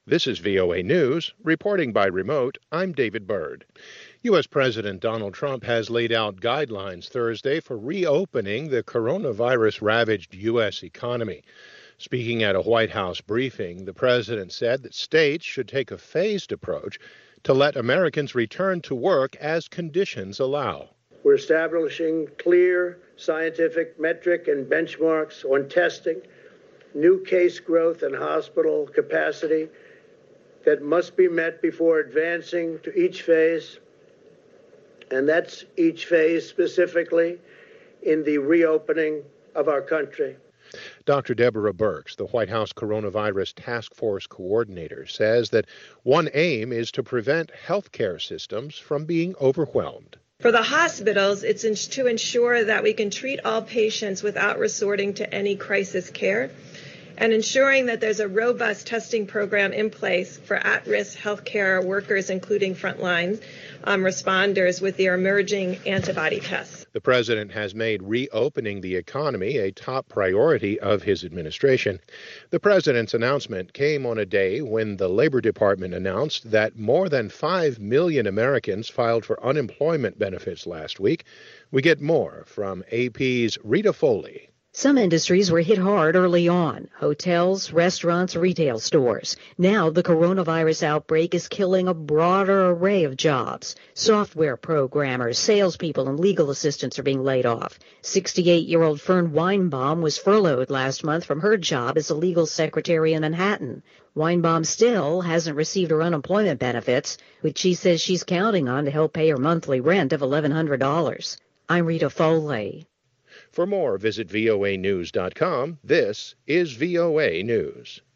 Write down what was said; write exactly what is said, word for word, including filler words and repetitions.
This is V O A News. Reporting by remote, I'm David Byrd. U S. President Donald Trump has laid out guidelines Thursday for reopening the coronavirus-ravaged U S economy. Speaking at a White House briefing, the president said that states should take a phased approach to let Americans return to work as conditions allow. We're establishing clear scientific metric and benchmarks on testing, new case growth and hospital capacity that must be met before advancing to each phase, and that's each phase specifically in the reopening of our country. Doctor Deborah Birx, the White House Coronavirus Task Force Coordinator, says that one aim is to prevent healthcare systems from being overwhelmed. For the hospitals, it's to ensure that we can treat all patients without resorting to any crisis care, and ensuring that there's a robust testing program in place for at-risk healthcare workers, including frontline um, responders with their emerging antibody tests. The president has made reopening the economy a top priority of his administration. The president's announcement came on a day when the Labor Department announced that more than five million Americans filed for unemployment benefits last week. We get more from A P's Rita Foley. Some industries were hit hard early on: hotels, restaurants, retail stores. Now the coronavirus outbreak is killing a broader array of jobs. Software programmers, salespeople, and legal assistants are being laid off. sixty-eight-year-old Fern Weinbaum was furloughed last month from her job as a legal secretary in Manhattan. Weinbaum still hasn't received her unemployment benefits, which she says she's counting on to help pay her monthly rent of eleven hundred dollars. I'm Rita Foley. For more, visit V O A news dot com. This is V O A News.